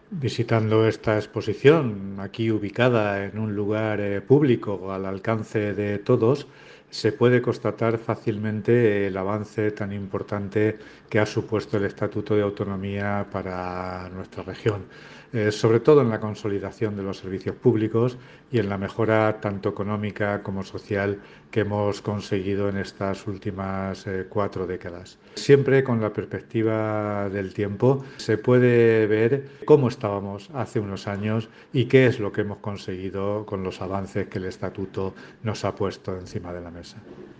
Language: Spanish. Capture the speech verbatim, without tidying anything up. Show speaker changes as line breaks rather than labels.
Visitando esta exposición, aquí ubicada en un lugar eh, público al alcance de todos, se puede constatar fácilmente el avance tan importante que ha supuesto el Estatuto de Autonomía para nuestra región, eh, sobre todo en la consolidación de los servicios públicos y en la mejora tanto económica como social que hemos conseguido en estas últimas eh, cuatro décadas. Siempre con la perspectiva del tiempo se puede ver cómo estábamos hace unos años y qué es lo que hemos conseguido con los avances que el Estatuto nos ha puesto encima de la mesa.